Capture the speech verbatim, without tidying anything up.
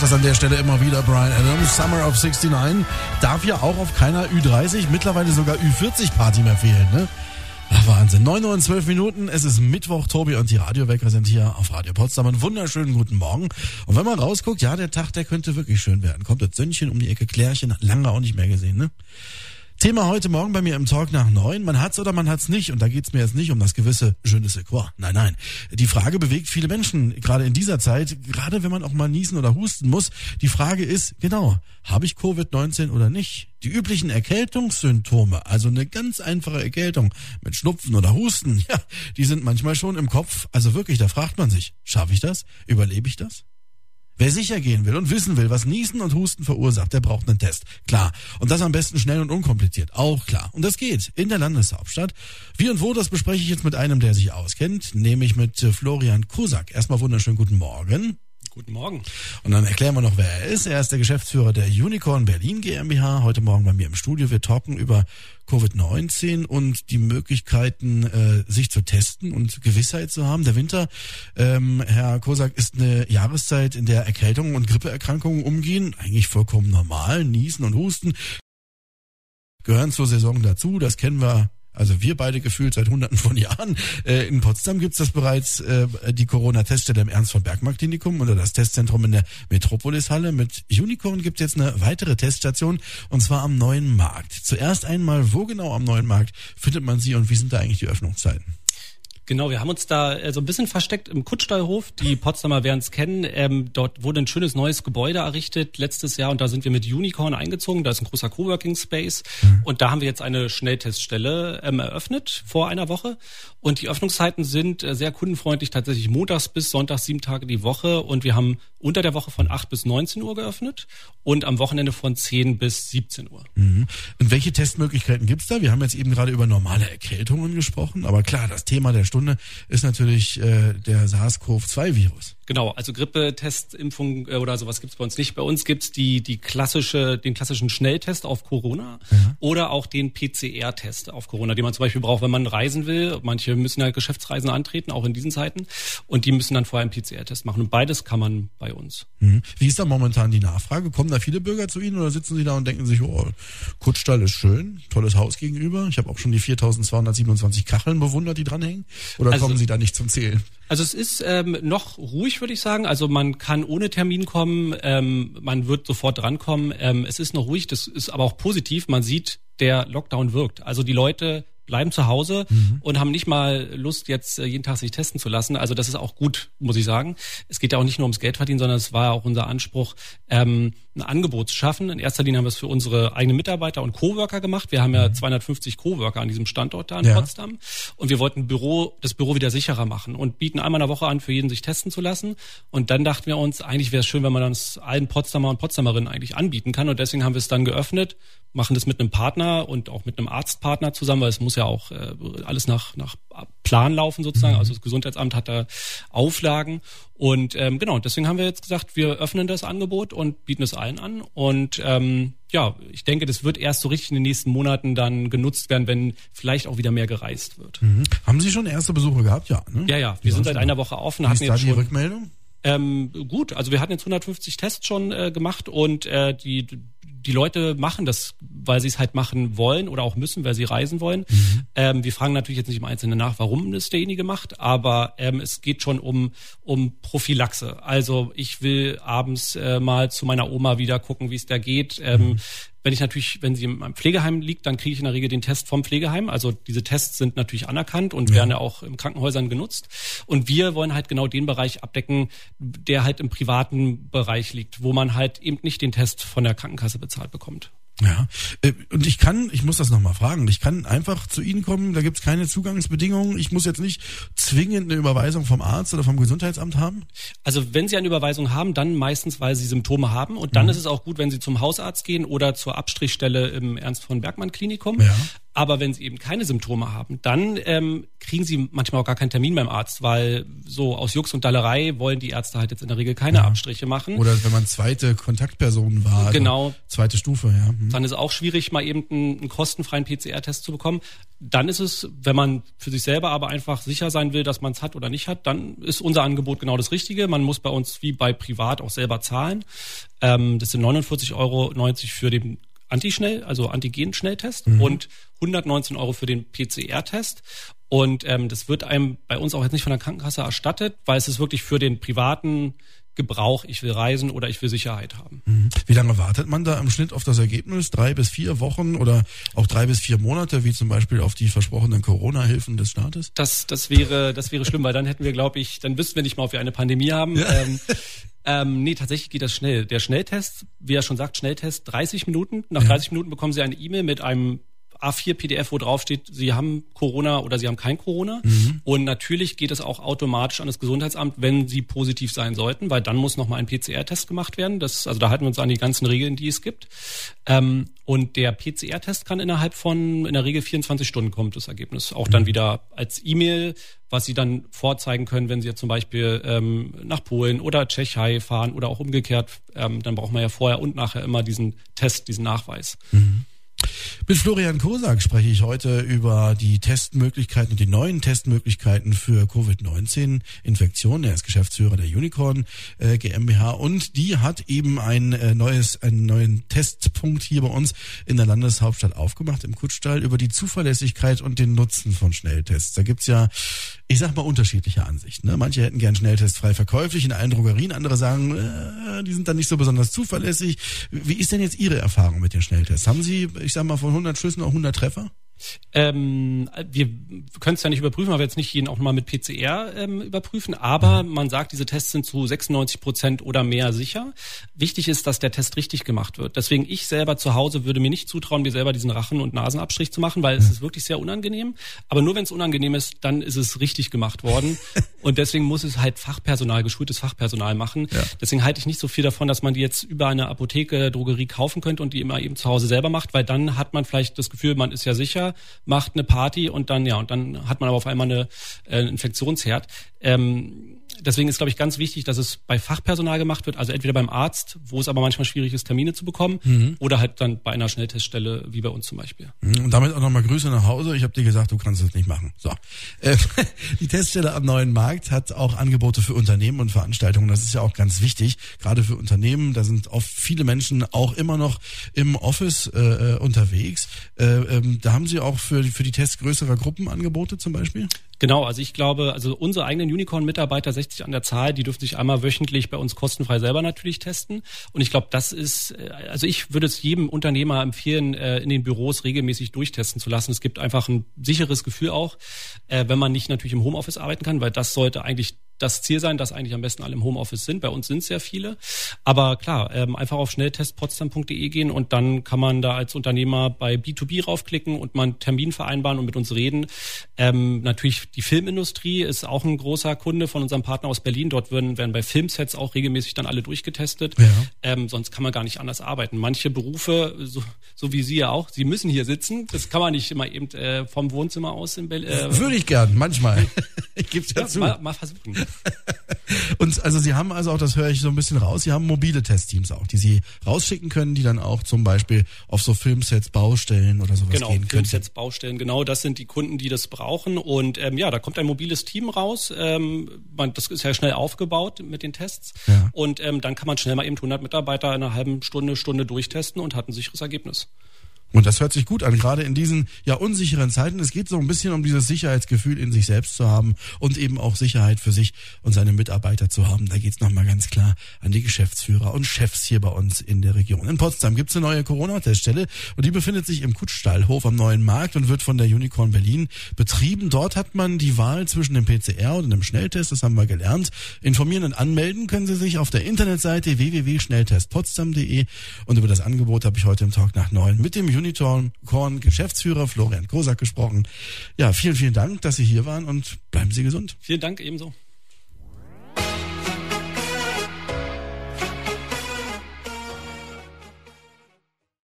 sage das an der Stelle immer wieder, Bryan Adams, Summer of sixty-nine, darf ja auch auf keiner Ü dreißig, mittlerweile sogar Ü vierzig Party mehr fehlen, ne? Ach, Wahnsinn. neun Uhr und zwölf Minuten, es ist Mittwoch, Tobi und die Radiowecker sind hier auf Radio Potsdam. Einen wunderschönen guten Morgen. Und wenn man rausguckt, ja, der Tag, der könnte wirklich schön werden. Kommt das Sönnchen um die Ecke, Klärchen, lange auch nicht mehr gesehen, ne? Thema heute Morgen bei mir im Talk nach neun. Man hat's oder man hat's nicht. Und da geht's mir jetzt nicht um das gewisse je ne sais quoi. Nein, nein. Die Frage bewegt viele Menschen, gerade in dieser Zeit, gerade wenn man auch mal niesen oder husten muss. Die Frage ist, genau, habe ich Covid neunzehn oder nicht? Die üblichen Erkältungssymptome, also eine ganz einfache Erkältung mit Schnupfen oder Husten, ja, die sind manchmal schon im Kopf. Also wirklich, da fragt man sich, schaffe ich das? Überlebe ich das? Wer sicher gehen will und wissen will, was Niesen und Husten verursacht, der braucht einen Test. Klar. Und das am besten schnell und unkompliziert. Auch klar. Und das geht in der Landeshauptstadt. Wie und wo, das bespreche ich jetzt mit einem, der sich auskennt, nämlich mit Florian Kosak. Erstmal wunderschönen guten Morgen. Guten Morgen. Und dann erklären wir noch, wer er ist. Er ist der Geschäftsführer der Unicorn Berlin GmbH. Heute Morgen bei mir im Studio. Wir talken über Covid neunzehn und die Möglichkeiten, äh, sich zu testen und Gewissheit zu haben. Der Winter, ähm, Herr Kosak, ist eine Jahreszeit, in der Erkältungen und Grippeerkrankungen umgehen. Eigentlich vollkommen normal. Niesen und Husten gehören zur Saison dazu. Das kennen wir. Also wir beide gefühlt seit hunderten von Jahren. Äh, in Potsdam gibt's das bereits, äh, die Corona-Teststelle im Ernst-von-Bergmann-Klinikum oder das Testzentrum in der Metropolis-Halle. Mit Unicorn gibt's jetzt eine weitere Teststation und zwar am Neuen Markt. Zuerst einmal, wo genau am Neuen Markt findet man sie und wie sind da eigentlich die Öffnungszeiten? Genau, wir haben uns da äh, so ein bisschen versteckt im Kuttstallhof. Die Potsdamer werden es kennen. Ähm, dort wurde ein schönes neues Gebäude errichtet letztes Jahr und da sind wir mit Unicorn eingezogen. Da ist ein großer Coworking Space mhm. und da haben wir jetzt eine Schnellteststelle ähm, eröffnet vor einer Woche. Und die Öffnungszeiten sind äh, sehr kundenfreundlich, tatsächlich montags bis sonntags, sieben Tage die Woche. Und wir haben unter der Woche von acht bis neunzehn Uhr geöffnet und am Wochenende von zehn bis siebzehn Uhr. Mhm. Und welche Testmöglichkeiten gibt's da? Wir haben jetzt eben gerade über normale Erkältungen gesprochen, aber klar, das Thema der Stunde ist natürlich äh, der SARS-CoV zwei Virus. Genau, also Grippetest, Impfung äh, oder sowas gibt's bei uns nicht. Bei uns gibt's die die klassische, den klassischen Schnelltest auf Corona ja. oder auch den P C R-Test auf Corona, den man zum Beispiel braucht, wenn man reisen will. Manche müssen ja Geschäftsreisen antreten, auch in diesen Zeiten. Und die müssen dann vorher einen P C R-Test machen. Und beides kann man bei uns. Mhm. Wie ist da momentan die Nachfrage? Kommen da viele Bürger zu Ihnen oder sitzen Sie da und denken sich, oh, Kuttstall ist schön, tolles Haus gegenüber. Ich habe auch schon die viertausendzweihundertsiebenundzwanzig Kacheln bewundert, die dranhängen. Oder also, kommen Sie da nicht zum Zählen? Also es ist ähm, noch ruhig, würde ich sagen. Also man kann ohne Termin kommen, ähm, man wird sofort drankommen. Ähm, es ist noch ruhig, das ist aber auch positiv. Man sieht, der Lockdown wirkt. Also die Leute bleiben zu Hause mhm. und haben nicht mal Lust, jetzt jeden Tag sich testen zu lassen. Also das ist auch gut, muss ich sagen. Es geht ja auch nicht nur ums Geld verdienen, sondern es war auch unser Anspruch, ähm, ein Angebot zu schaffen. In erster Linie haben wir es für unsere eigenen Mitarbeiter und Coworker gemacht. Wir haben ja zweihundertfünfzig Coworker an diesem Standort da in ja. Potsdam. Und wir wollten Büro, das Büro wieder sicherer machen und bieten einmal in der Woche an, für jeden sich testen zu lassen. Und dann dachten wir uns, eigentlich wäre es schön, wenn man das allen Potsdamer und Potsdamerinnen eigentlich anbieten kann. Und deswegen haben wir es dann geöffnet, machen das mit einem Partner und auch mit einem Arztpartner zusammen, weil es muss ja auch äh, alles nach nach Plan laufen sozusagen. Also das Gesundheitsamt hat da Auflagen. Und ähm, genau, deswegen haben wir jetzt gesagt, wir öffnen das Angebot und bieten es allen an. Und ähm, ja, ich denke, das wird erst so richtig in den nächsten Monaten dann genutzt werden, wenn vielleicht auch wieder mehr gereist wird. Mhm. Haben Sie schon erste Besuche gehabt? Ja, ne? Ja, ja. Wir sind seit einer Woche offen. Wie ist da die Rückmeldung? Ähm, gut, also wir hatten jetzt hundertfünfzig Tests schon äh, gemacht und äh, die die Leute machen das, weil sie es halt machen wollen oder auch müssen, weil sie reisen wollen. Mhm. Ähm, wir fragen natürlich jetzt nicht im Einzelnen nach, warum es derjenige macht, aber ähm, es geht schon um um Prophylaxe. Also ich will abends äh, mal zu meiner Oma wieder gucken, wie es da geht. Ähm, mhm. Wenn ich natürlich, wenn sie in einem Pflegeheim liegt, dann kriege ich in der Regel den Test vom Pflegeheim. Also diese Tests sind natürlich anerkannt und ja. werden ja auch in Krankenhäusern genutzt. Und wir wollen halt genau den Bereich abdecken, der halt im privaten Bereich liegt, wo man halt eben nicht den Test von der Krankenkasse bezahlt bekommt. Ja, und ich kann, ich muss das nochmal fragen, ich kann einfach zu Ihnen kommen, da gibt's keine Zugangsbedingungen, ich muss jetzt nicht zwingend eine Überweisung vom Arzt oder vom Gesundheitsamt haben? Also wenn Sie eine Überweisung haben, dann meistens, weil Sie Symptome haben und dann mhm. ist es auch gut, wenn Sie zum Hausarzt gehen oder zur Abstrichstelle im Ernst-von-Bergmann-Klinikum. Ja. Aber wenn sie eben keine Symptome haben, dann ähm, kriegen sie manchmal auch gar keinen Termin beim Arzt, weil so aus Jux und Dallerei wollen die Ärzte halt jetzt in der Regel keine ja. Abstriche machen. Oder wenn man zweite Kontaktperson war, also genau. zweite Stufe, ja. Hm. Dann ist es auch schwierig, mal eben einen, einen kostenfreien P C R-Test zu bekommen. Dann ist es, wenn man für sich selber aber einfach sicher sein will, dass man es hat oder nicht hat, dann ist unser Angebot genau das Richtige. Man muss bei uns wie bei Privat auch selber zahlen. Ähm, das sind neunundvierzig Euro neunzig für den Antischnell, also Antigen-Schnelltest mhm. und hundertneunzehn Euro für den P C R-Test. Und ähm, das wird einem bei uns auch jetzt nicht von der Krankenkasse erstattet, weil es ist wirklich für den privaten Gebrauch, ich will reisen oder ich will Sicherheit haben. Mhm. Wie lange wartet man da im Schnitt auf das Ergebnis? Drei bis vier Wochen oder auch drei bis vier Monate, wie zum Beispiel auf die versprochenen Corona-Hilfen des Staates? Das, das wäre, das wäre schlimm, weil dann hätten wir, glaube ich, dann wüssten wir nicht mal, ob wir eine Pandemie haben. Ja. Ähm, Ähm, nee, tatsächlich geht das schnell. Der Schnelltest, wie er schon sagt, Schnelltest dreißig Minuten. Nach ja. dreißig Minuten bekommen Sie eine E-Mail mit einem A vier P D F, wo drauf steht, Sie haben Corona oder Sie haben kein Corona. Mhm. Und natürlich geht es auch automatisch an das Gesundheitsamt, wenn Sie positiv sein sollten, weil dann muss nochmal ein P C R-Test gemacht werden. Das, also da halten wir uns an die ganzen Regeln, die es gibt. Ähm, und der P C R-Test kann innerhalb von, in der Regel vierundzwanzig Stunden kommt das Ergebnis. Auch dann wieder als E-Mail, was Sie dann vorzeigen können, wenn Sie jetzt zum Beispiel ähm, nach Polen oder Tschechei fahren oder auch umgekehrt. Ähm, dann braucht man ja vorher und nachher immer diesen Test, diesen Nachweis. Mhm. Mit Florian Kosak spreche ich heute über die Testmöglichkeiten und die neuen Testmöglichkeiten für Covid neunzehn Infektionen. Er ist Geschäftsführer der Unicorn äh, GmbH und die hat eben ein äh, neues, einen neuen Testpunkt hier bei uns in der Landeshauptstadt aufgemacht, im Kutschstall, über die Zuverlässigkeit und den Nutzen von Schnelltests. Da gibt's ja, ich sag mal, unterschiedliche Ansichten. Ne? Manche hätten gern Schnelltests frei verkäuflich in allen Drogerien, andere sagen, äh, die sind dann nicht so besonders zuverlässig. Wie ist denn jetzt Ihre Erfahrung mit den Schnelltests? Haben Sie, ich sag mal, von hundert Schüssen auch hundert Treffer? Ähm, wir können es ja nicht überprüfen, weil wir jetzt nicht jeden auch mal mit P C R ähm, überprüfen, aber mhm. man sagt, diese Tests sind zu sechsundneunzig Prozent oder mehr sicher. Wichtig ist, dass der Test richtig gemacht wird. Deswegen ich selber zu Hause würde mir nicht zutrauen, mir selber diesen Rachen- und Nasenabstrich zu machen, weil mhm. es ist wirklich sehr unangenehm. Aber nur wenn es unangenehm ist, dann ist es richtig gemacht worden. Und deswegen muss es halt Fachpersonal, geschultes Fachpersonal machen. Ja. Deswegen halte ich nicht so viel davon, dass man die jetzt über eine Apotheke, Drogerie kaufen könnte und die immer eben zu Hause selber macht, weil dann hat man vielleicht das Gefühl, man ist ja sicher, macht eine Party und dann, ja, und dann hat man aber auf einmal eine äh, Infektionsherd. Ähm, deswegen ist, glaube ich, ganz wichtig, dass es bei Fachpersonal gemacht wird, also entweder beim Arzt, wo es aber manchmal schwierig ist, Termine zu bekommen, mhm. oder halt dann bei einer Schnellteststelle, wie bei uns zum Beispiel. Und damit auch nochmal Grüße nach Hause. Ich habe dir gesagt, du kannst es nicht machen. So. Äh, die Teststelle am Neuen Markt hat auch Angebote für Unternehmen und Veranstaltungen. Das ist ja auch ganz wichtig, gerade für Unternehmen. Da sind oft viele Menschen auch immer noch im Office äh, unterwegs. Äh, ähm, da haben sie auch für, für die Tests größerer Gruppen Angebote zum Beispiel? Genau, also ich glaube, also unsere eigenen Unicorn-Mitarbeiter, sechzig an der Zahl, die dürfen sich einmal wöchentlich bei uns kostenfrei selber natürlich testen. Und ich glaube, das ist, also ich würde es jedem Unternehmer empfehlen, in den Büros regelmäßig durchtesten zu lassen. Es gibt einfach ein sicheres Gefühl auch, wenn man nicht natürlich im Homeoffice arbeiten kann, weil das sollte eigentlich das Ziel sein, dass eigentlich am besten alle im Homeoffice sind. Bei uns sind es sehr viele. Aber klar, ähm, einfach auf schnelltest potsdam punkt de gehen und dann kann man da als Unternehmer bei B zwei B raufklicken und mal einen Termin vereinbaren und mit uns reden. Ähm, natürlich die Filmindustrie ist auch ein großer Kunde von unserem Partner aus Berlin. Dort werden, werden bei Filmsets auch regelmäßig dann alle durchgetestet. Ja. Ähm, sonst kann man gar nicht anders arbeiten. Manche Berufe, so, so wie Sie ja auch, Sie müssen hier sitzen. Das kann man nicht immer eben äh, vom Wohnzimmer aus in Berlin. Äh, Würde ich gern, manchmal. Ich gebe es ja, ja zu. Mal, mal versuchen. Und also Sie haben also auch, das höre ich so ein bisschen raus, Sie haben mobile Testteams auch, die Sie rausschicken können, die dann auch zum Beispiel auf so Filmsets, Baustellen oder sowas genau, gehen können. Filmsets, Baustellen, genau, das sind die Kunden, die das brauchen. Und ähm, ja, da kommt ein mobiles Team raus. Ähm, man, das ist ja schnell aufgebaut mit den Tests. Ja. Und ähm, dann kann man schnell mal eben hundert Mitarbeiter in einer halben Stunde, Stunde durchtesten und hat ein sicheres Ergebnis. Und das hört sich gut an, gerade in diesen ja unsicheren Zeiten. Es geht so ein bisschen um dieses Sicherheitsgefühl in sich selbst zu haben und eben auch Sicherheit für sich und seine Mitarbeiter zu haben. Da geht's nochmal ganz klar an die Geschäftsführer und Chefs hier bei uns in der Region. In Potsdam gibt's eine neue Corona-Teststelle und die befindet sich im Kutschstallhof am Neuen Markt und wird von der Unicorn Berlin betrieben. Dort hat man die Wahl zwischen dem P C R und dem Schnelltest, das haben wir gelernt. Informieren und anmelden können Sie sich auf der Internetseite w w w punkt schnelltest potsdam punkt de und über das Angebot habe ich heute im Talk nach neun mit dem Unicorn Geschäftsführer Florian Kosak gesprochen. Ja, vielen, vielen Dank, dass Sie hier waren und bleiben Sie gesund. Vielen Dank ebenso.